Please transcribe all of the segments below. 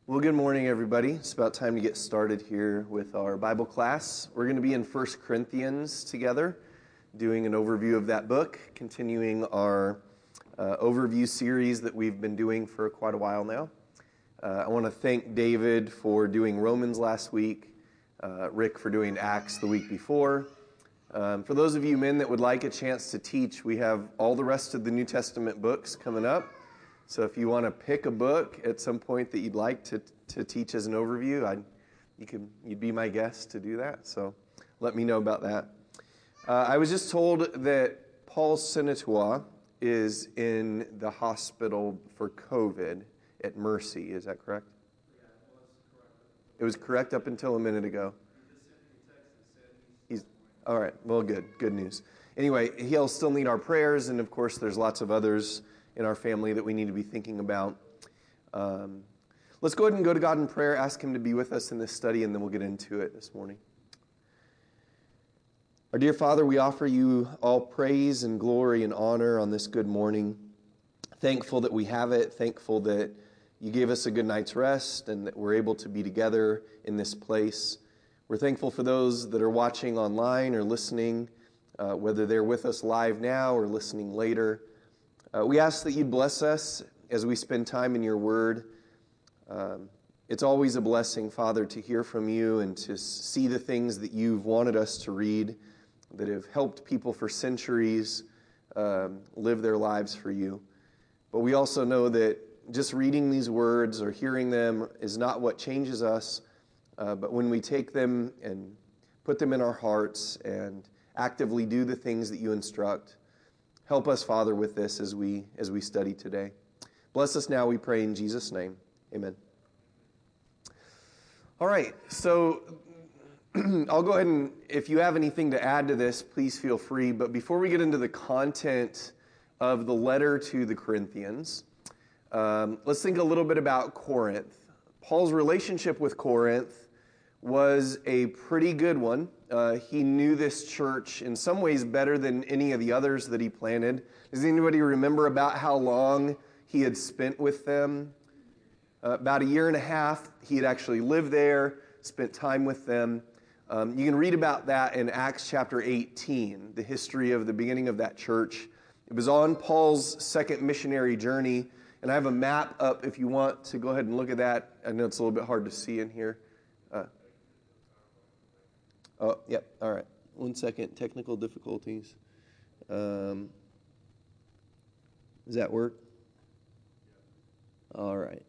Well, good morning, everybody. It's about time to get started here with our Bible class. We're going to be in 1 Corinthians together, doing an overview of that book, continuing our overview series that we've been doing for quite a while now. I want to thank David for doing Romans last week, Rick for doing Acts the week before. For those of you men that would like a chance to teach, we have all the rest of the New Testament books coming up. So if you want to pick a book at some point that you'd like to teach as an overview, you'd be my guest to do that. So let me know about that. I was just told that Paul Senatua is in the hospital for COVID at Mercy. Is that correct? Yeah, it was correct. It was correct up until a minute ago. He just sent me a text and said He's all right. Well, good news. Anyway, he'll still need our prayers, and of course, there's lots of others in our family that we need to be thinking about. Let's go ahead and go to God in prayer, ask Him to be with us in this study, and then we'll get into it this morning. Our dear Father, we offer You all praise and glory and honor on this good morning. Thankful that we have it, thankful that You gave us a good night's rest and that we're able to be together in this place. We're thankful for those that are watching online or listening, whether they're with us live now or listening later. We ask that You'd bless us as we spend time in Your Word. It's always a blessing, Father, to hear from You and to see the things that You've wanted us to read that have helped people for centuries live their lives for You. But we also know that just reading these words or hearing them is not what changes us, but when we take them and put them in our hearts and actively do the things that You instruct. Help us, Father, with this as we study today. Bless us now, we pray in Jesus' name. Amen. All right, so I'll go ahead and, if you have anything to add to this, please feel free. But before we get into the content of the letter to the Corinthians, let's think a little bit about Corinth. Paul's relationship with Corinth was a pretty good one. He knew this church in some ways better than any of the others that he planted. Does anybody remember about how long he had spent with them? About a year and a half. He had actually lived there, spent time with them. You can read about that in Acts chapter 18, the history of the beginning of that church. It was on Paul's second missionary journey, and I have a map up if you want to go ahead and look at that. I know it's a little bit hard to see in here. Oh, yep. All right. 1 second. Technical difficulties. Does that work? All right.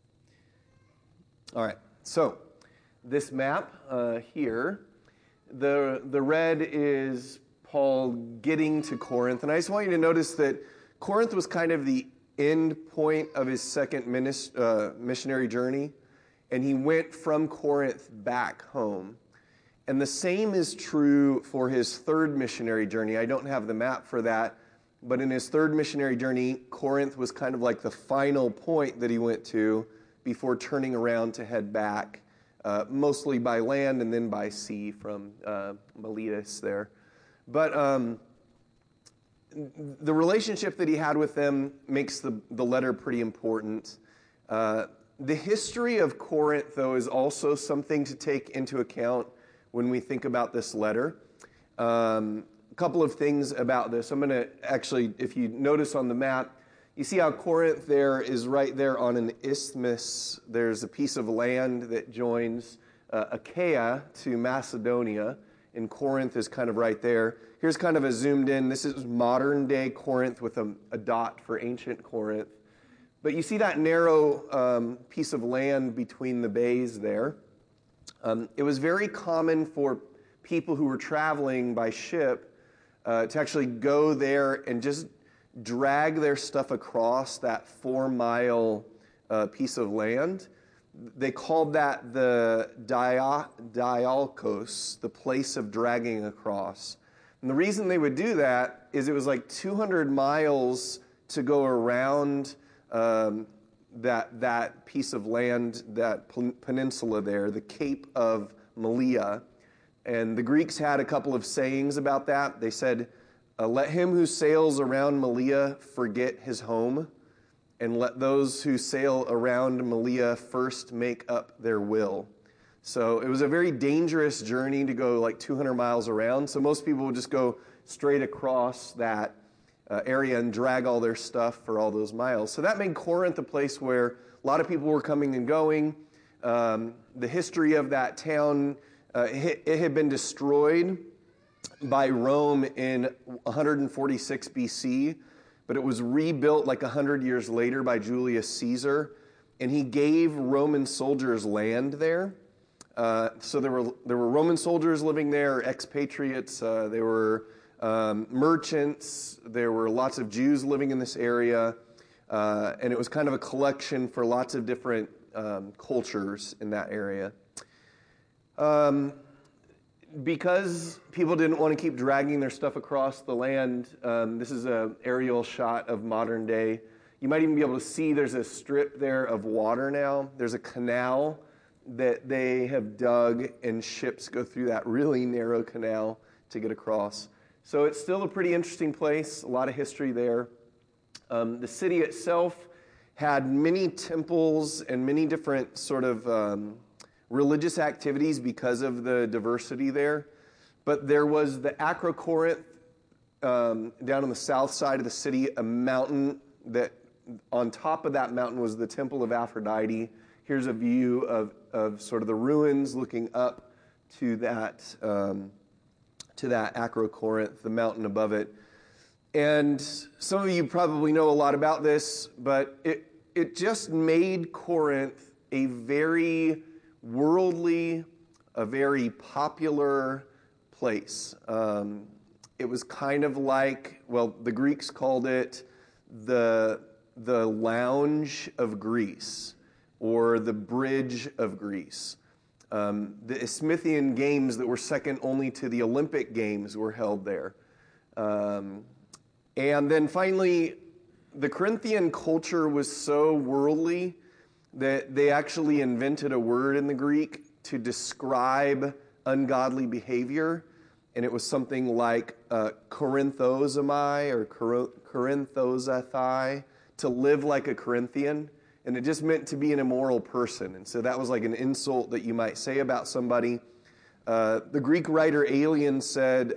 All right. So this map here, the red is Paul getting to Corinth. And I just want you to notice that Corinth was kind of the end point of his second missionary journey. And he went from Corinth back home. And the same is true for his third missionary journey. I don't have the map for that, but in his third missionary journey, Corinth was kind of like the final point that he went to before turning around to head back, mostly by land and then by sea from Miletus there. But the relationship that he had with them makes the letter pretty important. The history of Corinth, though, is also something to take into account when we think about this letter. A couple of things about this. I'm going to actually, if you notice on the map, you see how Corinth there is right there on an isthmus. There's a piece of land that joins Achaia to Macedonia, and Corinth is kind of right there. Here's kind of a zoomed in. This is modern day Corinth with a dot for ancient Corinth. But you see that narrow piece of land between the bays there. It was very common for people who were traveling by ship to actually go there and just drag their stuff across that 4-mile piece of land. They called that the dialkos, the place of dragging across. And the reason they would do that is it was like 200 miles to go around that piece of land, that peninsula there, the Cape of Malea. And the Greeks had a couple of sayings about that. They said, let him who sails around Malea forget his home. and let those who sail around Malea first make up their will. So it was a very dangerous journey to go like 200 miles around. So most people would just go straight across that area and drag all their stuff for all those miles. So that made Corinth a place where a lot of people were coming and going. The history of that town, it had been destroyed by Rome in 146 BC, but it was rebuilt like 100 years later by Julius Caesar, and he gave Roman soldiers land there. So there were Roman soldiers living there, expatriates. There were merchants. There were lots of Jews living in this area, and it was kind of a collection for lots of different cultures in that area. Because people didn't want to keep dragging their stuff across the land, this is an aerial shot of modern day. You might even be able to see there's a strip there of water now. There's a canal that they have dug, and ships go through that really narrow canal to get across. So it's still a pretty interesting place, a lot of history there. The city itself had many temples and many different sort of religious activities because of the diversity there. But there was the Acrocorinth down on the south side of the city, a mountain that on top of that mountain was the Temple of Aphrodite. Here's a view of sort of the ruins looking up to that Acrocorinth, the mountain above it. And some of you probably know a lot about this, but it just made Corinth a very worldly, a very popular place. It was kind of like, well, the Greeks called it the lounge of Greece, or the bridge of Greece. The Isthmian Games that were second only to the Olympic Games were held there. And then finally, the Corinthian culture was so worldly that they actually invented a word in the Greek to describe ungodly behavior, and it was something like korinthosomai or korinthosathai, to live like a Corinthian, and it just meant to be an immoral person. And so that was like an insult that you might say about somebody. The Greek writer Aelian said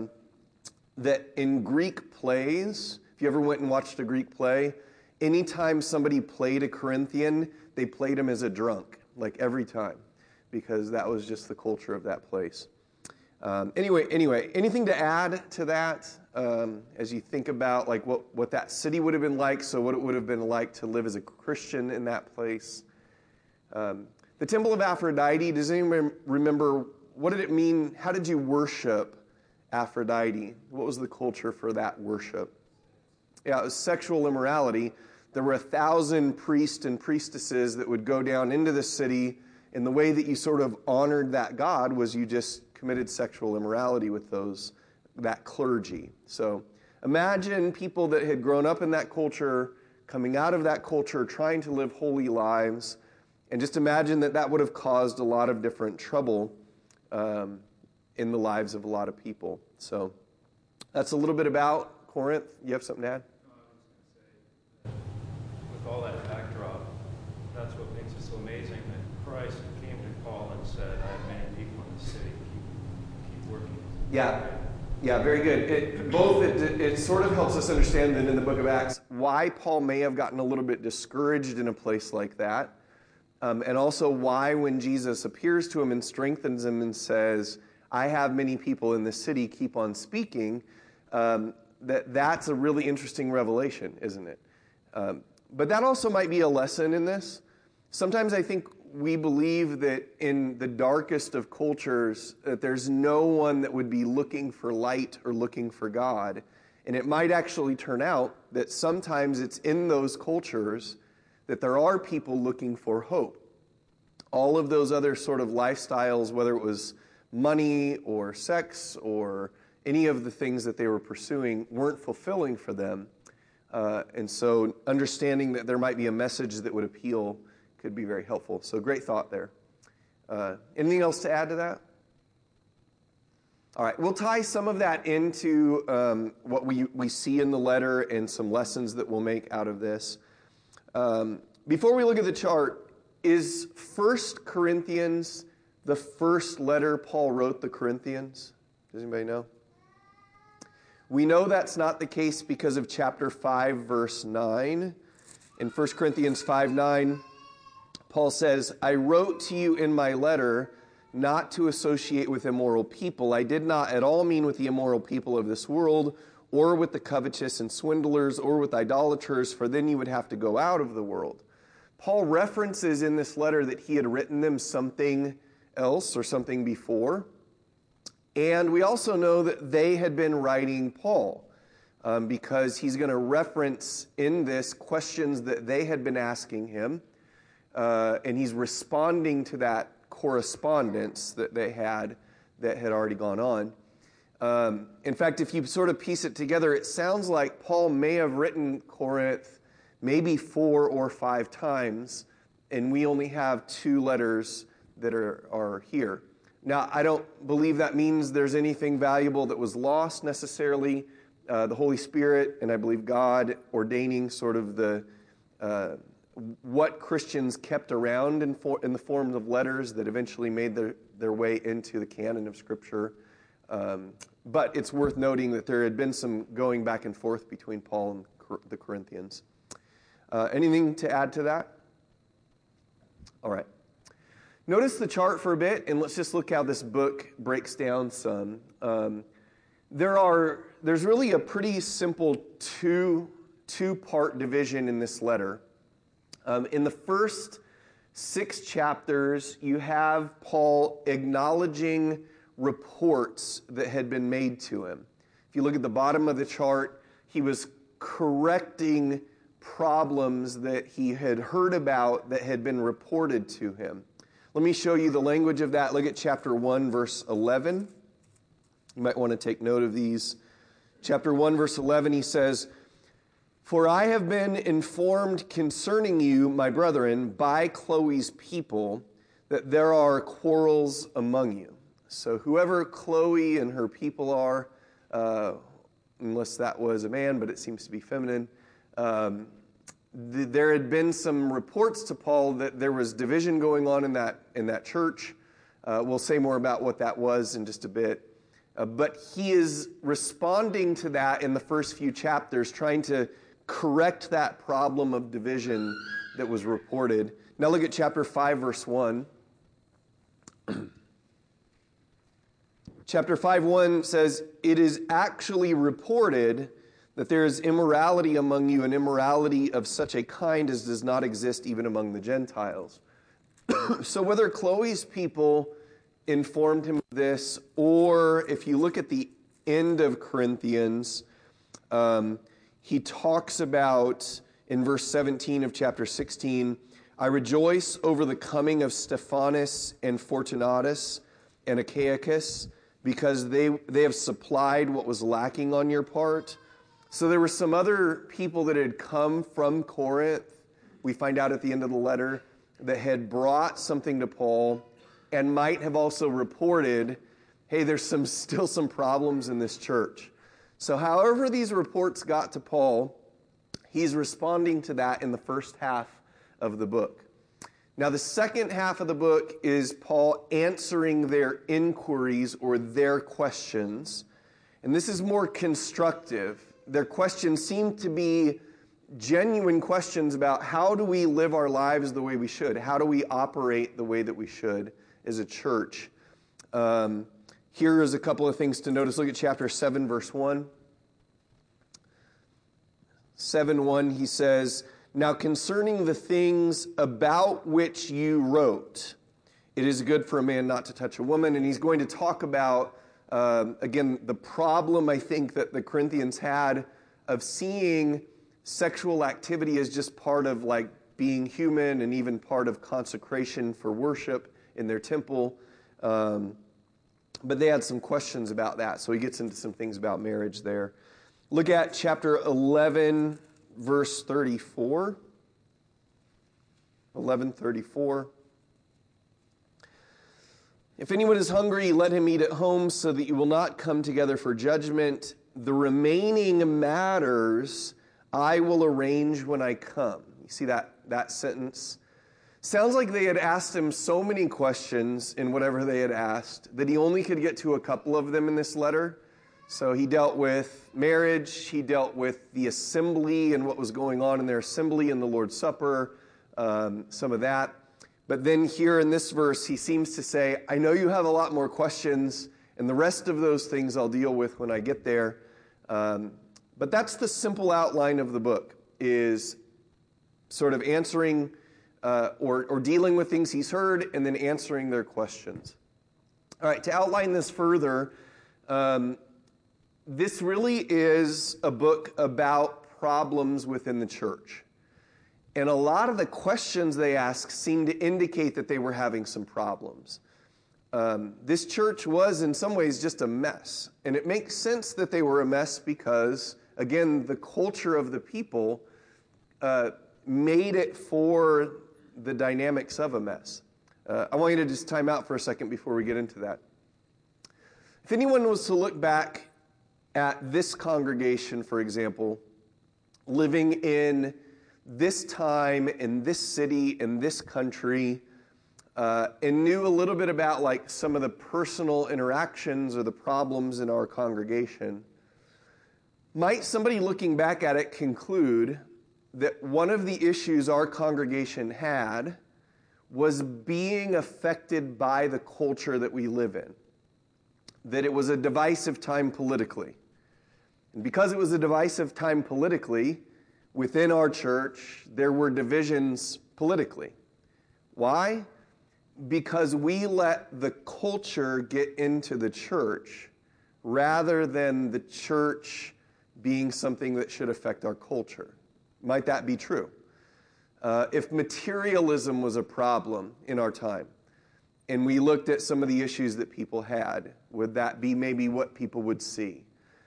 that in Greek plays, if you ever went and watched a Greek play, anytime somebody played a Corinthian, they played him as a drunk, like every time, because that was just the culture of that place. Anyway, anything to add to that as you think about like what that city would have been like, so what it would have been like to live as a Christian in that place? The Temple of Aphrodite, does anyone remember, what did it mean? How did you worship Aphrodite? What was the culture for that worship? Yeah, it was sexual immorality. There were 1,000 priests and priestesses that would go down into the city, and the way that you sort of honored that god was you just committed sexual immorality with that clergy. So imagine people that had grown up in that culture, coming out of that culture, trying to live holy lives, and just imagine that would have caused a lot of different trouble in the lives of a lot of people. So that's a little bit about Corinth. You have something to add? With all that backdrop, that's what makes it so amazing that Christ came to Paul and said, I have many people in the city, keep working. Yeah, very good. It sort of helps us understand that in the book of Acts why Paul may have gotten a little bit discouraged in a place like that, and also why when Jesus appears to him and strengthens him and says, I have many people in the city, keep on speaking, that's a really interesting revelation, isn't it? But that also might be a lesson in this. Sometimes I think we believe that in the darkest of cultures that there's no one that would be looking for light or looking for God. And it might actually turn out that sometimes it's in those cultures that there are people looking for hope. All of those other sort of lifestyles, whether it was money or sex or any of the things that they were pursuing, weren't fulfilling for them. And so understanding that there might be a message that would appeal could be very helpful. So great thought there. Anything else to add to that? All right, we'll tie some of that into what we see in the letter and some lessons that we'll make out of this. Before we look at the chart, is 1 Corinthians the first letter Paul wrote the Corinthians? Does anybody know? We know that's not the case because of chapter 5, verse 9. In 1 Corinthians 5:9, Paul says, I wrote to you in my letter not to associate with immoral people. I did not at all mean with the immoral people of this world, or with the covetous and swindlers, or with idolaters, for then you would have to go out of the world. Paul references in this letter that he had written them something else or something before. And we also know that they had been writing Paul because he's going to reference in this questions that they had been asking him. And he's responding to that correspondence that they had that had already gone on. In fact, if you sort of piece it together, it sounds like Paul may have written Corinth maybe 4 or 5 times, and we only have 2 letters that are here. Now, I don't believe that means there's anything valuable that was lost necessarily. The Holy Spirit, and I believe God ordaining sort of the what Christians kept around in the forms of letters that eventually made their way into the canon of Scripture. But it's worth noting that there had been some going back and forth between Paul and the Corinthians. Anything to add to that? All right. Notice the chart for a bit, and let's just look how this book breaks down some. There's really a pretty simple two-part division in this letter. In the first 6 chapters, you have Paul acknowledging reports that had been made to him. If you look at the bottom of the chart, he was correcting problems that he had heard about that had been reported to him. Let me show you the language of that. Look at chapter 1, verse 11. You might want to take note of these. Chapter 1, verse 11, he says, For I have been informed concerning you, my brethren, by Chloe's people, that there are quarrels among you. So whoever Chloe and her people are, unless that was a man, but it seems to be feminine, there had been some reports to Paul that there was division going on in that church. We'll say more about what that was in just a bit. But he is responding to that in the first few chapters, trying to correct that problem of division that was reported. Now look at chapter 5, verse 1. Chapter 5:1 says, It is actually reported that there is immorality among you, and immorality of such a kind as does not exist even among the Gentiles. So whether Chloe's people informed him of this, or if you look at the end of Corinthians, he talks about, in verse 17 of chapter 16, I rejoice over the coming of Stephanas and Fortunatus and Achaicus, because they have supplied what was lacking on your part. So there were some other people that had come from Corinth, we find out at the end of the letter, that had brought something to Paul and might have also reported, hey, there's still some problems in this church. So however these reports got to Paul, he's responding to that in the first half of the book. Now the second half of the book is Paul answering their inquiries or their questions. And this is more constructive. Their questions seem to be genuine questions about how do we live our lives the way we should? How do we operate the way that we should as a church? Here is a couple of things to notice. Look at chapter 7, verse 1. 7:1, he says, Now concerning the things about which you wrote, it is good for a man not to touch a woman. And he's going to talk about again, the problem I think that the Corinthians had of seeing sexual activity as just part of like being human and even part of consecration for worship in their temple. But they had some questions about that. So he gets into some things about marriage there. Look at chapter 11, verse 34. 11:34. If anyone is hungry, let him eat at home so that you will not come together for judgment. The remaining matters I will arrange when I come. You see that sentence? Sounds like they had asked him so many questions in whatever they had asked that he only could get to a couple of them in this letter. So he dealt with marriage, he dealt with the assembly and what was going on in their assembly and the Lord's Supper, some of that. But then here in this verse, he seems to say, I know you have a lot more questions, and the rest of those things I'll deal with when I get there. But that's the simple outline of the book, is sort of answering or dealing with things he's heard and then answering their questions. All right, to outline this further, this really is a book about problems within the church. And a lot of the questions they ask seem to indicate that they were having some problems. This church was in some ways just a mess. And it makes sense that they were a mess because, again, the culture of the people made it for the dynamics of a mess. I want you to just time out for a second before we get into that. If anyone was to look back at this congregation, for example, living in this time, in this city, in this country, and knew a little bit about like some of the personal interactions or the problems in our congregation, might somebody looking back at it conclude that one of the issues our congregation had was being affected by the culture that we live in, that it was a divisive time politically. And because it was a divisive time politically, within our church, there were divisions politically. Why? Because we let the culture get into the church rather than the church being something that should affect our culture. Might that be true? If materialism was a problem in our time, and we looked at some of the issues that people had, would that be maybe what people would see?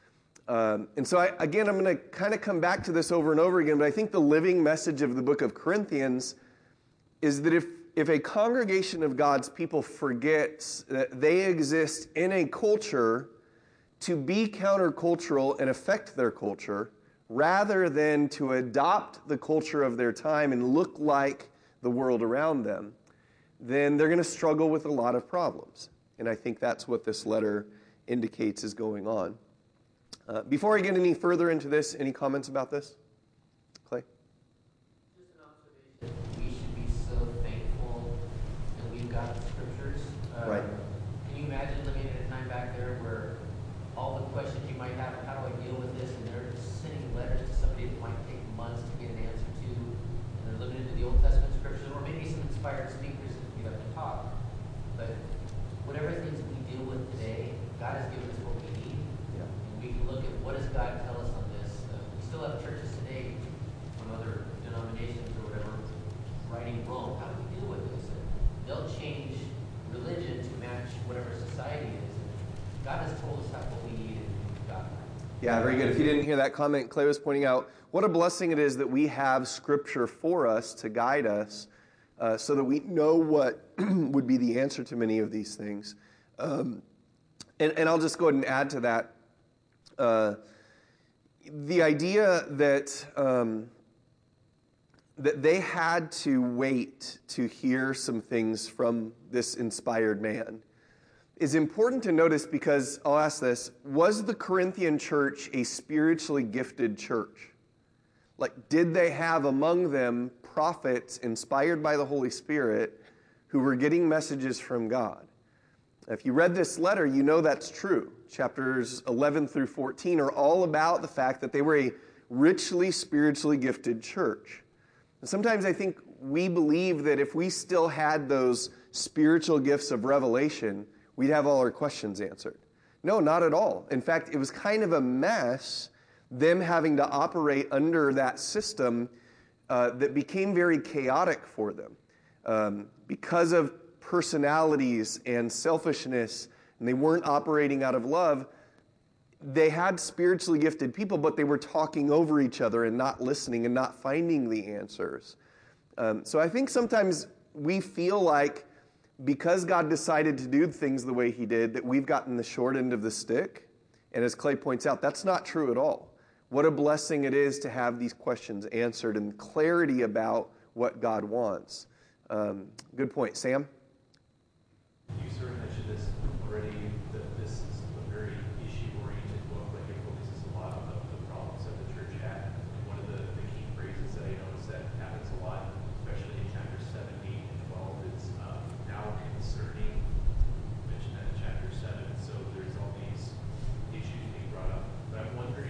And so, I'm going to kind of come back to this over and over again, but I think the living message of the book of Corinthians is that if a congregation of God's people forgets that they exist in a culture to be countercultural and affect their culture, rather than to adopt the culture of their time and look like the world around them, then they're going to struggle with a lot of problems. And I think that's what this letter indicates is going on. Before I get any further into this, any comments about this? Clay? Just an observation. We should be so thankful that we've got the scriptures. Right. Can you imagine living at a time back there where all the questions you might have, how do I deal with this, and they're sending letters to somebody that might take months to get an answer to, and they're limited to the Old Testament scriptures, or maybe some inspired speakers that get up and talk. But whatever things we deal with today, God has given us what we need. Yeah. And we can look at what does God tell us on this. We still have churches today from other denominations or whatever writing Rome. How do we deal with this? And they'll change religion to match whatever society is. And God has told us what we need, and we've got that. Yeah, very good. If you didn't hear that comment, Clay was pointing out what a blessing it is that we have Scripture for us to guide us so that we know what would be the answer to many of these things. And I'll just go ahead and add to that. The idea that that they had to wait to hear some things from this inspired man is important to notice because, I'll ask this, was the Corinthian church a spiritually gifted church? Like, did they have among them prophets inspired by the Holy Spirit who were getting messages from God? If you read this letter, you know that's true. Chapters 11 through 14 are all about the fact that they were a richly spiritually gifted church. And sometimes I think we believe that if we still had those spiritual gifts of revelation, we'd have all our questions answered. No, not at all. In fact, it was kind of a mess, them having to operate under that system that became very chaotic for them. Because of personalities and selfishness, and they weren't operating out of love, they had spiritually gifted people, but they were talking over each other and not listening and not finding the answers. So I think sometimes we feel like because God decided to do things the way he did, that we've gotten the short end of the stick. And as Clay points out, that's not true at all. What a blessing it is to have these questions answered and clarity about what God wants. Good point. Sam? You sort of mentioned this already, that this is a very issue-oriented book. Like, it focuses a lot on the problems that the church had. And one of the key phrases that I noticed that happens a lot, especially in chapters 7, 8, and 12, is now concerning. You mentioned that in chapter 7. So there's all these issues being brought up. But I'm wondering,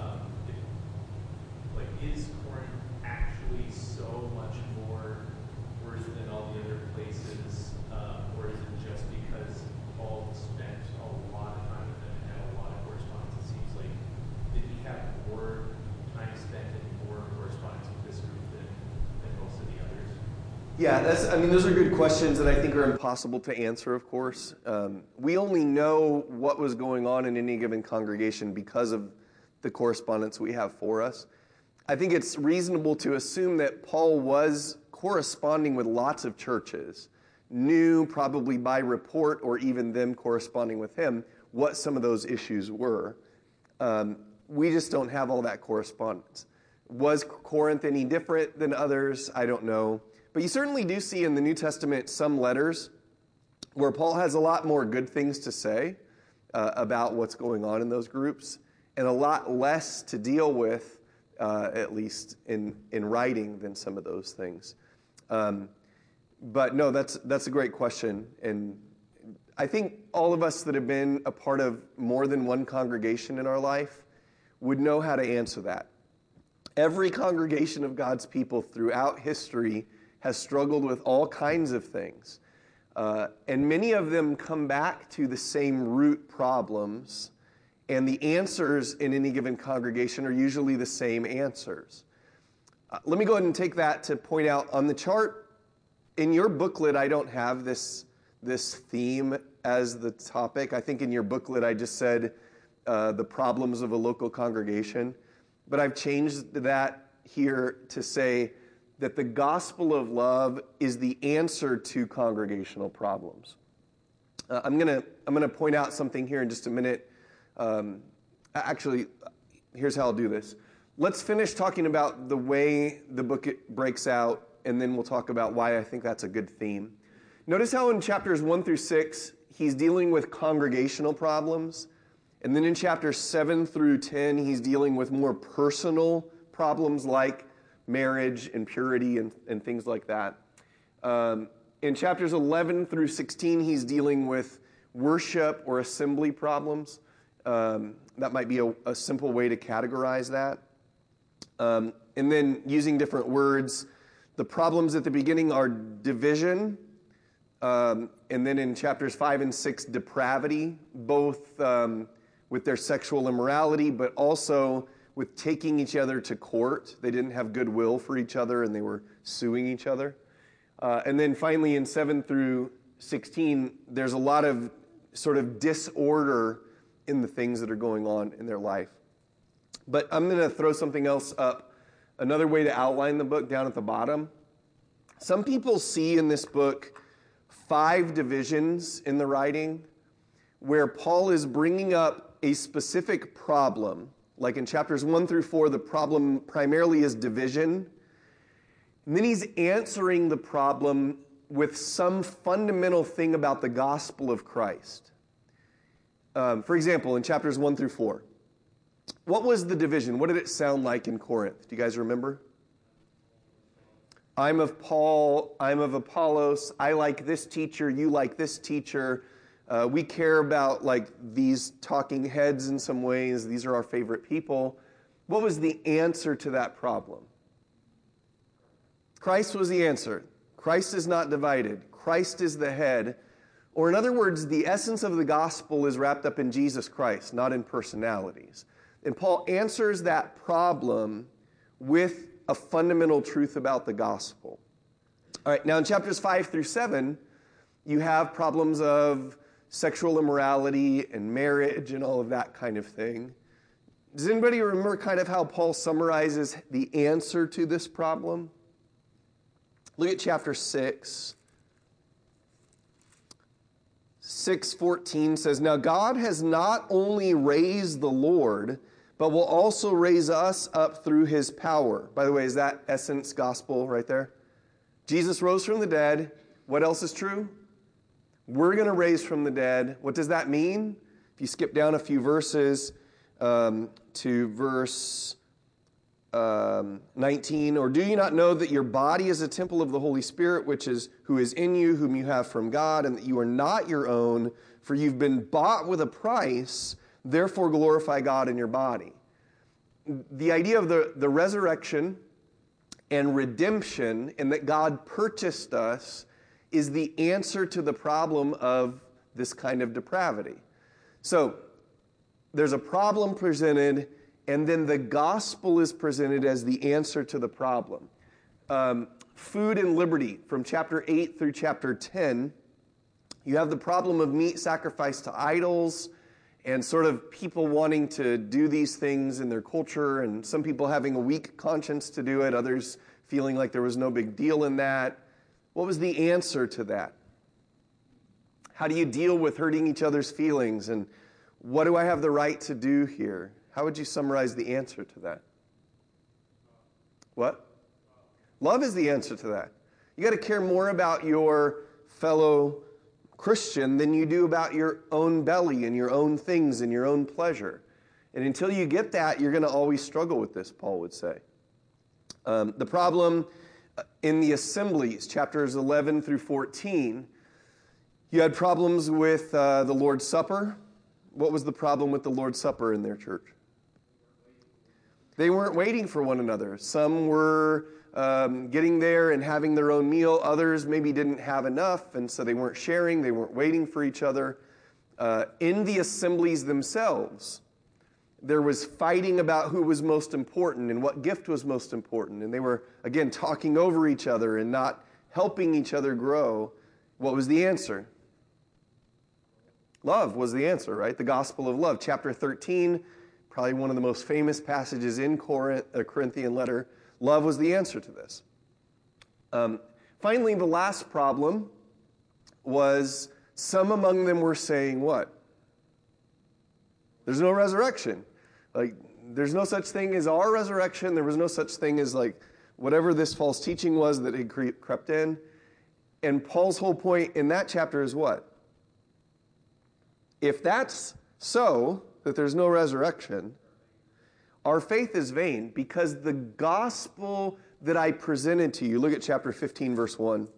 is Corinth actually so much more worse than all the other places? Or is it just because Paul spent a lot of time with them and had a lot of correspondence? It seems like, did he have more time spent and more correspondence with this group than most of the others? Yeah, those are good questions that I think are impossible to answer, of course. We only know what was going on in any given congregation because of the correspondence we have for us. I think it's reasonable to assume that Paul was corresponding with lots of churches, knew probably by report or even them corresponding with him what some of those issues were. We just don't have all that correspondence. Was Corinth any different than others? I don't know. But you certainly do see in the New Testament some letters where Paul has a lot more good things to say about what's going on in those groups and a lot less to deal with, at least in writing, than some of those things. But no, that's a great question. And I think all of us that have been a part of more than one congregation in our life would know how to answer that. Every congregation of God's people throughout history has struggled with all kinds of things. And many of them come back to the same root problems, and the answers in any given congregation are usually the same answers. Let me go ahead and take that to point out on the chart. In your booklet, I don't have this theme as the topic. I think in your booklet I just said the problems of a local congregation. But I've changed that here to say that the gospel of love is the answer to congregational problems. I'm gonna point out something here in just a minute. Actually, here's how I'll do this. Let's finish talking about the way the book breaks out, and then we'll talk about why I think that's a good theme. Notice how in chapters 1 through 6, he's dealing with congregational problems. And then in chapters 7 through 10, he's dealing with more personal problems like marriage and purity and things like that. In chapters 11 through 16, he's dealing with worship or assembly problems. That might be a simple way to categorize that. And then using different words, the problems at the beginning are division, and then in chapters 5 and 6, depravity, both with their sexual immorality, but also with taking each other to court. They didn't have goodwill for each other, and they were suing each other. And then finally in 7 through 16, there's a lot of sort of disorder in the things that are going on in their life. But I'm going to throw something else up. Another way to outline the book down at the bottom. Some people see in this book 5 divisions in the writing where Paul is bringing up a specific problem. Like in chapters 1 through 4, the problem primarily is division. And then he's answering the problem with some fundamental thing about the gospel of Christ. For example, in chapters 1 through 4, what was the division? What did it sound like in Corinth? Do you guys remember? I'm of Paul, I'm of Apollos, I like this teacher, you like this teacher. We care about like these talking heads in some ways. These are our favorite people. What was the answer to that problem? Christ was the answer. Christ is not divided. Christ is the head. Or in other words, the essence of the gospel is wrapped up in Jesus Christ, not in personalities. And Paul answers that problem with a fundamental truth about the gospel. All right, now in chapters 5 through 7, you have problems of sexual immorality and marriage and all of that kind of thing. Does anybody remember kind of how Paul summarizes the answer to this problem? Look at chapter 6. 6:14 says, "Now God has not only raised the Lord, but will also raise us up through his power. By the way, is that essence gospel right there? Jesus rose from the dead. What else is true? We're going to raise from the dead. What does that mean? If you skip down a few verses to verse 19, or do you not know that your body is a temple of the Holy Spirit, who is in you, whom you have from God, and that you are not your own, for you've been bought with a price, therefore glorify God in your body. The idea of the resurrection and redemption, and that God purchased us, is the answer to the problem of this kind of depravity. So, there's a problem presented, and then the gospel is presented as the answer to the problem. Food and liberty, from chapter 8 through chapter 10, you have the problem of meat sacrificed to idols, and sort of people wanting to do these things in their culture, and some people having a weak conscience to do it, others feeling like there was no big deal in that. What was the answer to that? How do you deal with hurting each other's feelings, and what do I have the right to do here? How would you summarize the answer to that? What? Love is the answer to that. You got to care more about your fellow Christian than you do about your own belly and your own things and your own pleasure. And until you get that, you're going to always struggle with this, Paul would say. The problem in the assemblies, chapters 11 through 14, you had problems with the Lord's Supper. What was the problem with the Lord's Supper in their church? They weren't waiting for one another. Some were getting there and having their own meal. Others maybe didn't have enough, and so they weren't sharing. They weren't waiting for each other. In the assemblies themselves, there was fighting about who was most important and what gift was most important. And they were, again, talking over each other and not helping each other grow. What was the answer? Love was the answer, right? The gospel of love. Chapter 13, probably one of the most famous passages in Corinthian letter. Love was the answer to this. Finally, the last problem was some among them were saying what? There's no resurrection. Like, there's no such thing as our resurrection. There was no such thing as, like, whatever this false teaching was that had crept in. And Paul's whole point in that chapter is what? If that's so, that there's no resurrection, our faith is vain, because the gospel that I presented to you, look at chapter 15, verse 1.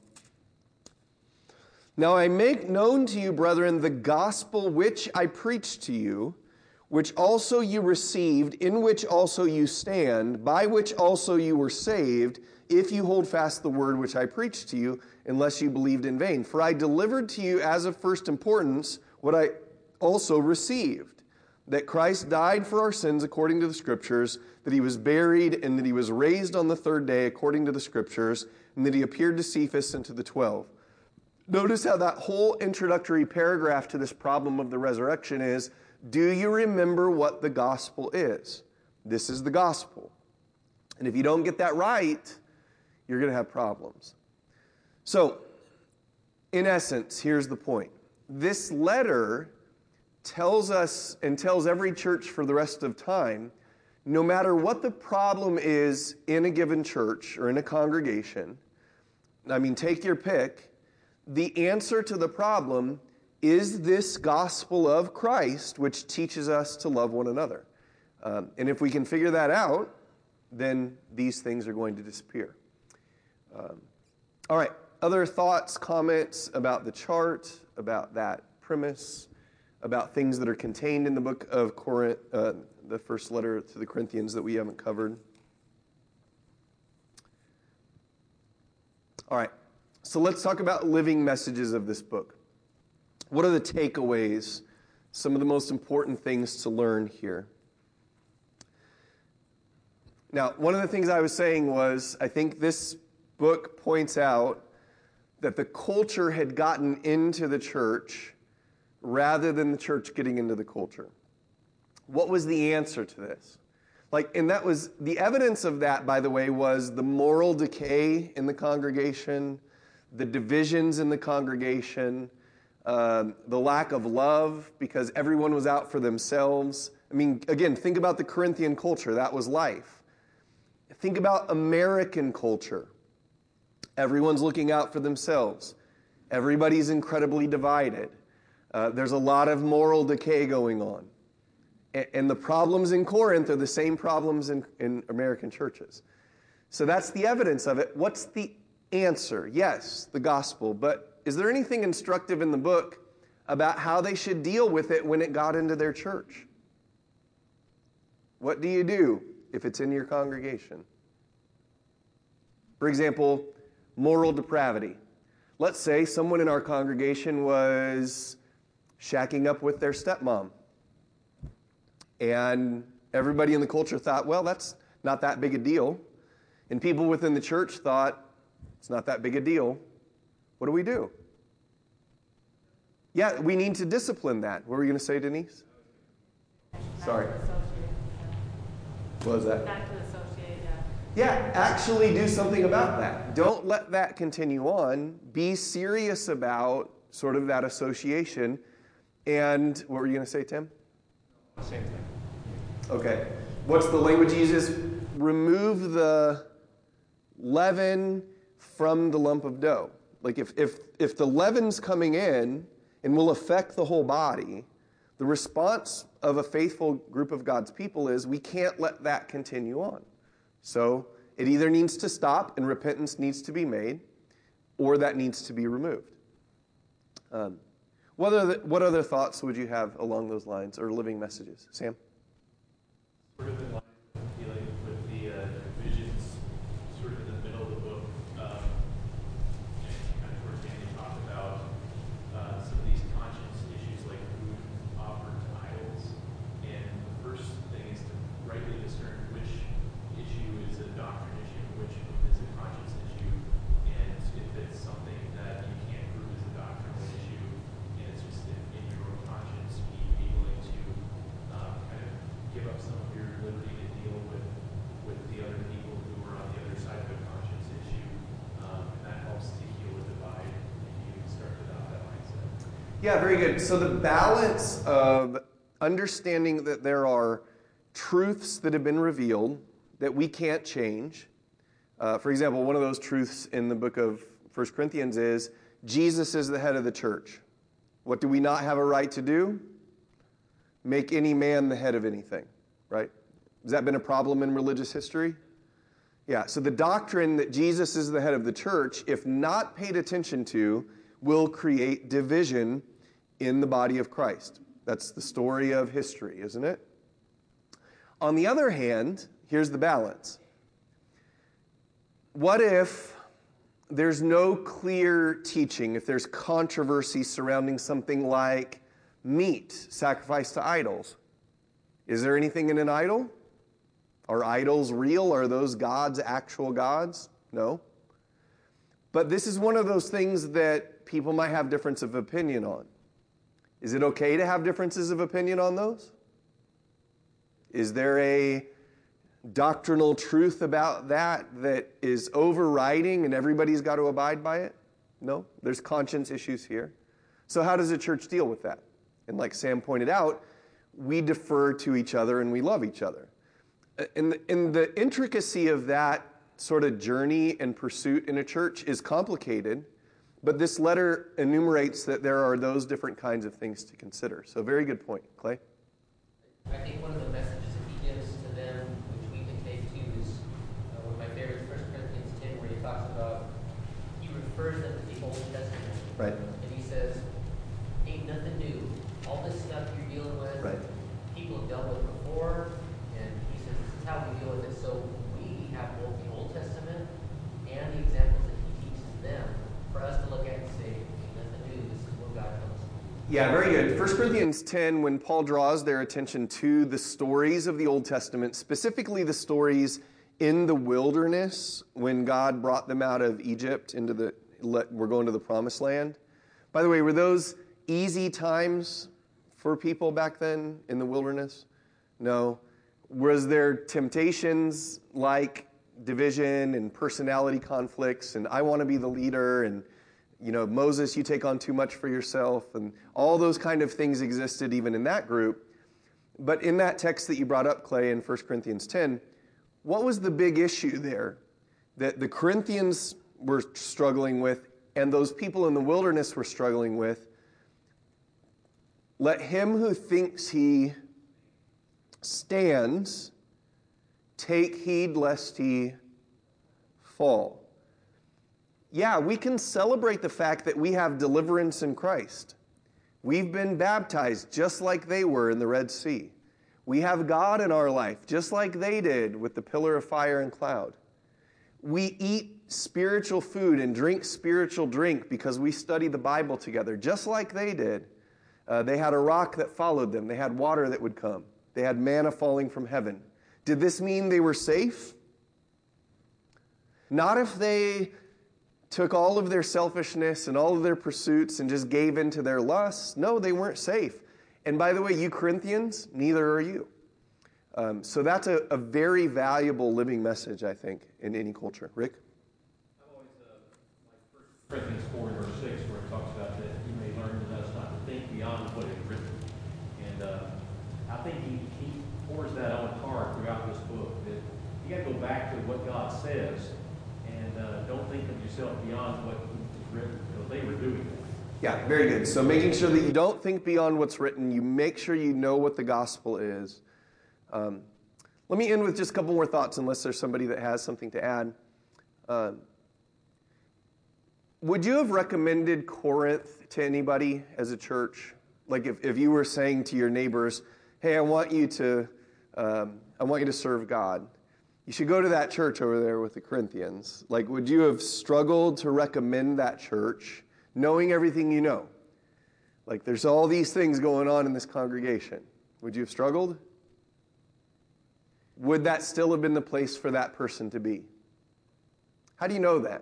Now I make known to you, brethren, the gospel which I preached to you, which also you received, in which also you stand, by which also you were saved, if you hold fast the word which I preached to you, unless you believed in vain. For I delivered to you as of first importance what I also received, that Christ died for our sins according to the Scriptures, that he was buried, and that he was raised on the third day according to the Scriptures, and that he appeared to Cephas and to the 12. Notice how that whole introductory paragraph to this problem of the resurrection is, do you remember what the gospel is? This is the gospel. And if you don't get that right, you're going to have problems. So, in essence, here's the point. This letter tells us and tells every church for the rest of time, no matter what the problem is in a given church or in a congregation, I mean, take your pick, the answer to the problem is this gospel of Christ, which teaches us to love one another. And if we can figure that out, then these things are going to disappear. All right, other thoughts, comments about the chart, about that premise, about things that are contained in the book of Corinth, the first letter to the Corinthians that we haven't covered? All right, so let's talk about living messages of this book. What are the takeaways, some of the most important things to learn here? Now, one of the things I was saying was, I think this book points out that the culture had gotten into the church rather than the church getting into the culture. What was the answer to this? And that was, the evidence of that, by the way, was the moral decay in the congregation, the divisions in the congregation, the lack of love because everyone was out for themselves. I mean, again, think about the Corinthian culture. That was life. Think about American culture. Everyone's looking out for themselves. Everybody's incredibly divided. There's a lot of moral decay going on. And the problems in Corinth are the same problems in American churches. So that's the evidence of it. What's the answer? Yes, the gospel. But is there anything instructive in the book about how they should deal with it when it got into their church? What do you do if it's in your congregation? For example, moral depravity. Let's say someone in our congregation was shacking up with their stepmom. And everybody in the culture thought, well, that's not that big a deal. And people within the church thought, it's not that big a deal. What do we do? Yeah, we need to discipline that. What were you going to say, Denise? Sorry. What was that? Not to associate, Yeah, actually do something about that. Don't let that continue on. Be serious about sort of that association. And what were you going to say, Tim? Same thing. Okay. What's the language he uses? Remove the leaven from the lump of dough. Like if the leaven's coming in and will affect the whole body, the response of a faithful group of God's people is we can't let that continue on. So it either needs to stop and repentance needs to be made, or that needs to be removed. What other thoughts would you have along those lines or living messages? Sam? Sort of in line with dealing with the divisions, sort of in the middle of the book, and kind of towards the end, you talk about some of these conscience issues like food offered to idols. And the first thing is to rightly discern which issue is a doctrine issue, which is a conscience issue, and if it's something that you can't prove is a doctrinal issue, and it's just in your own conscience, be willing to kind of give up some of your liberty to deal with the other people who are on the other side of a conscience issue, and that helps to heal a divide if you start to adopt that mindset. Yeah, very good. So the balance of understanding that there are truths that have been revealed that we can't change. For example, one of those truths in the book of 1 Corinthians is Jesus is the head of the church. What do we not have a right to do? Make any man the head of anything, right? Has that been a problem in religious history? Yeah, so the doctrine that Jesus is the head of the church, if not paid attention to, will create division in the body of Christ. That's the story of history, isn't it? On the other hand, here's the balance. What if there's no clear teaching, if there's controversy surrounding something like meat sacrificed to idols? Is there anything in an idol? Are idols real? Are those gods actual gods? No. But this is one of those things that people might have difference of opinion on. Is it okay to have differences of opinion on those? Is there a doctrinal truth about that is overriding and everybody's got to abide by it? No. There's conscience issues here. So how does the church deal with that? And like Sam pointed out, we defer to each other and we love each other. And the intricacy of that sort of journey and pursuit in a church is complicated, but this letter enumerates that there are those different kinds of things to consider. So very good point. Clay? I think one of the messages that he gives to them, which we can take too, is one of my favorites, 1 Corinthians 10, where he talks about, he refers them to the Old Testament. Right. And he says, ain't nothing new. All this stuff you're dealing with, Right. people have dealt with before, and he says, this is how we deal with it. So we have both the Old Testament and the examples that he teaches them for us to look at and say, ain't nothing new. This is what God tells us. Yeah, very good. 1 Corinthians 10, when Paul draws their attention to the stories of the Old Testament, specifically the stories in the wilderness when God brought them out of Egypt we're going to the Promised Land. By the way, were those easy times for people back then in the wilderness? No. Was there temptations like division and personality conflicts and I want to be the leader and Moses, you take on too much for yourself, and all those kind of things existed even in that group. But in that text that you brought up, Clay, in 1 Corinthians 10, what was the big issue there that the Corinthians were struggling with and those people in the wilderness were struggling with? Let him who thinks he stands take heed lest he fall. Yeah, we can celebrate the fact that we have deliverance in Christ. We've been baptized just like they were in the Red Sea. We have God in our life just like they did with the pillar of fire and cloud. We eat spiritual food and drink spiritual drink because we study the Bible together just like they did. They had a rock that followed them. They had water that would come. They had manna falling from heaven. Did this mean they were safe? Not if they took all of their selfishness and all of their pursuits and just gave into their lusts. No, they weren't safe. And by the way, you Corinthians, neither are you. So that's a very valuable living message, I think, in any culture. Rick? I've always like 1 Corinthians 4, verse 6, where it talks about that you may learn in us not to think beyond what is written. And I think he pours that on hard throughout this book, that you got to go back to what God says and don't think of yourself beyond what is written, because they were doing that. Yeah, very good. So making sure that you don't think beyond what's written, you make sure you know what the gospel is. Let me end with just a couple more thoughts, unless there's somebody that has something to add. Would you have recommended Corinth to anybody as a church? Like if you were saying to your neighbors, hey, I want you to serve God. You should go to that church over there with the Corinthians. Like, would you have struggled to recommend that church, knowing everything you know? Like, there's all these things going on in this congregation. Would you have struggled? Would that still have been the place for that person to be? How do you know that?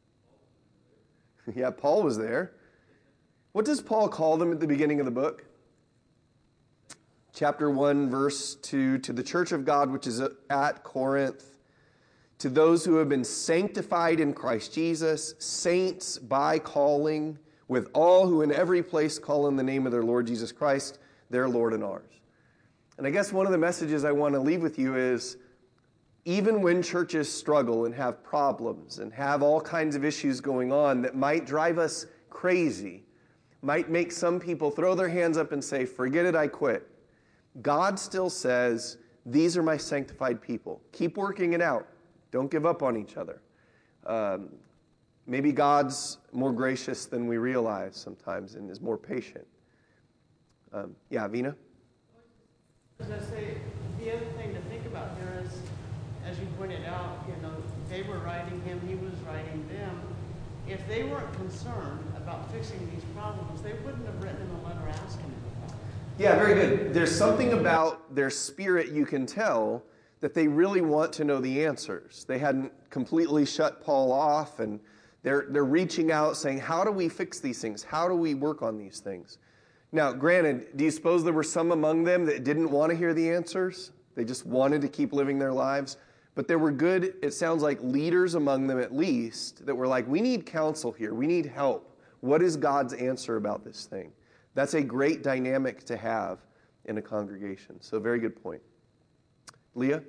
Yeah, Paul was there. What does Paul call them at the beginning of the book? Chapter 1, verse 2, to the church of God which is at Corinth, to those who have been sanctified in Christ Jesus, saints by calling, with all who in every place call in the name of their Lord Jesus Christ, their Lord and ours. And I guess one of the messages I want to leave with you is, even when churches struggle and have problems and have all kinds of issues going on that might drive us crazy, might make some people throw their hands up and say, forget it, I quit. God still says, these are my sanctified people. Keep working it out. Don't give up on each other. Maybe God's more gracious than we realize sometimes and is more patient. Yeah, Vina? As I say, the other thing to think about here is, as you pointed out, they were writing him, he was writing them. If they weren't concerned about fixing these problems, they wouldn't have written him a letter asking him about it. Yeah, very good. There's something about their spirit you can tell that they really want to know the answers. They hadn't completely shut Paul off, and they're reaching out saying, how do we fix these things? How do we work on these things? Now, granted, do you suppose there were some among them that didn't want to hear the answers? They just wanted to keep living their lives? But there were good, it sounds like, leaders among them at least that were like, we need counsel here. We need help. What is God's answer about this thing? That's a great dynamic to have in a congregation. So very good point. Leah?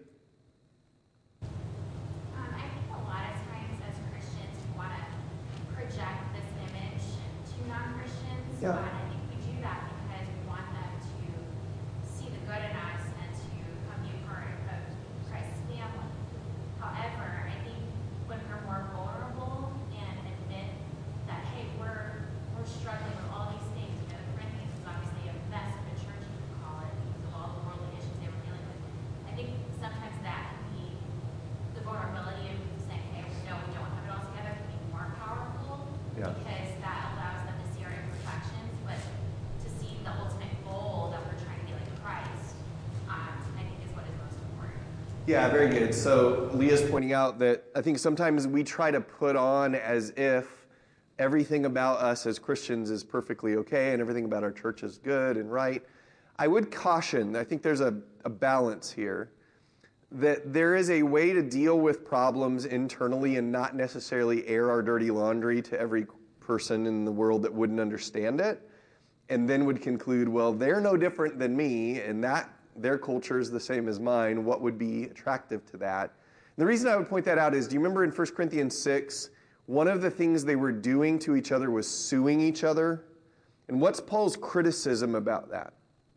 I think a lot of times as Christians we want to project this image to non-Christians. Yeah. But I think we do that because we want them to see the good in us and to come be a part of Christ's family. However, I think when we're more vulnerable and admit that, hey, we're struggling with all these things. The Corinthians was obviously a mess of a church, you could call it, because of all the worldly issues they were dealing with. I think sometimes that can be the vulnerability of saying, hey, no, we don't have it all together, can be more powerful. Yeah. Because that allows them to see our imperfections, but to see the ultimate goal that we're trying to be like Christ, I think is what is most important. Yeah, very good. So Leah's pointing out that I think sometimes we try to put on as if everything about us as Christians is perfectly okay and everything about our church is good and right. I would caution, I think there's a balance here, that there is a way to deal with problems internally and not necessarily air our dirty laundry to every person in the world that wouldn't understand it, and then would conclude, well, they're no different than me, and that their culture is the same as mine, what would be attractive to that? And the reason I would point that out is, do you remember in 1 Corinthians 6, one of the things they were doing to each other was suing each other? And what's Paul's criticism about that?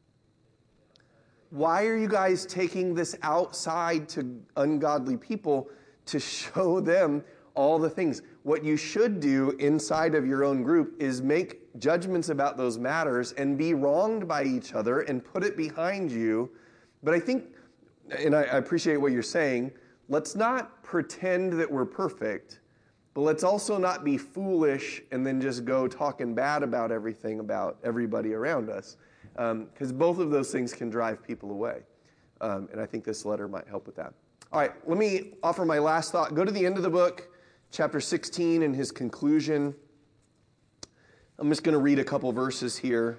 Why are you guys taking this outside to ungodly people to show them all the things? What you should do inside of your own group is make judgments about those matters and be wronged by each other and put it behind you. But I think, and I appreciate what you're saying, let's not pretend that we're perfect, but let's also not be foolish and then just go talking bad about everything about everybody around us. Because both of those things can drive people away. And I think this letter might help with that. All right, let me offer my last thought. Go to the end of the book, chapter 16, and his conclusion. I'm just going to read a couple verses here.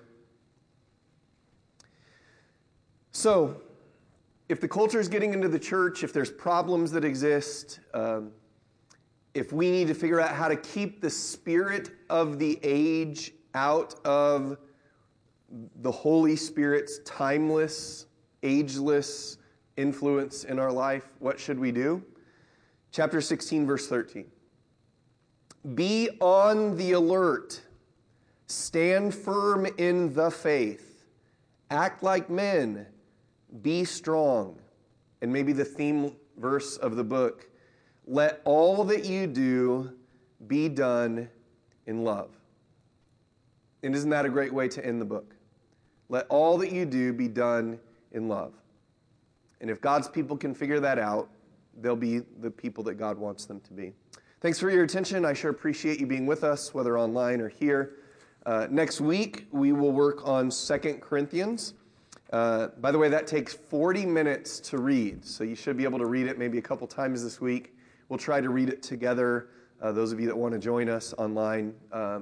So, if the culture is getting into the church, if there's problems that exist, if we need to figure out how to keep the spirit of the age out of the Holy Spirit's timeless, ageless influence in our life, what should we do? Chapter 16, verse 13. Be on the alert. Stand firm in the faith. Act like men. Be strong. And maybe the theme verse of the book, let all that you do be done in love. And isn't that a great way to end the book? Let all that you do be done in love. And if God's people can figure that out, they'll be the people that God wants them to be. Thanks for your attention. I sure appreciate you being with us, whether online or here. Next week, we will work on 2 Corinthians. By the way, that takes 40 minutes to read, so you should be able to read it maybe a couple times this week. We'll try to read it together. Those of you that want to join us online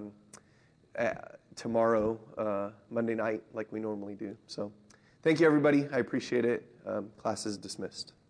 tomorrow, Monday night, like we normally do. So thank you, everybody. I appreciate it. Class is dismissed.